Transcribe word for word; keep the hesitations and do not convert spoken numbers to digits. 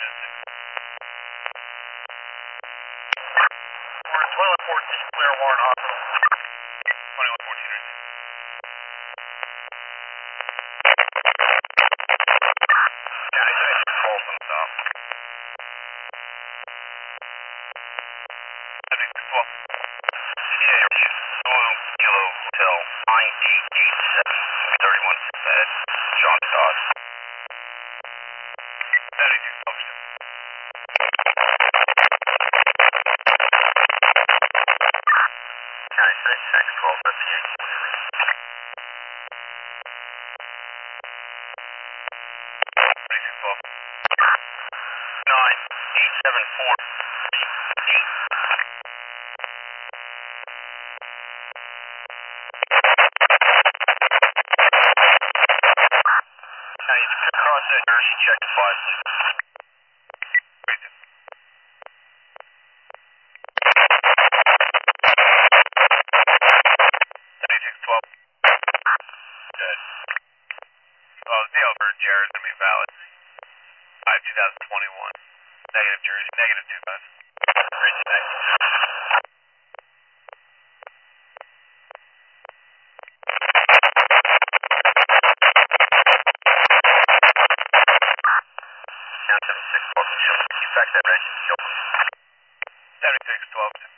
twenty-one fourteen, clear Warren Hospital. twenty-one fourteen, right. County six, Folsom, stop. twelve. C A W, Zulu, Kilo, Hotel, nine eight eight seven, thirty-one, bed, Sean Todd. seventy-two, Folsom. County six, X twelve, fifty-eight. twenty-two, twelve. nine eight seven four eight. Now you can cross that Jersey, check the five, please. seventy-six twelve. Good. Well, the deal for Jared's going to be valid. five two thousand twenty-one. Negative Jersey, negative two five. Bridge next. Count seventy-six twelve. Keep back that red. seventy-six twelve.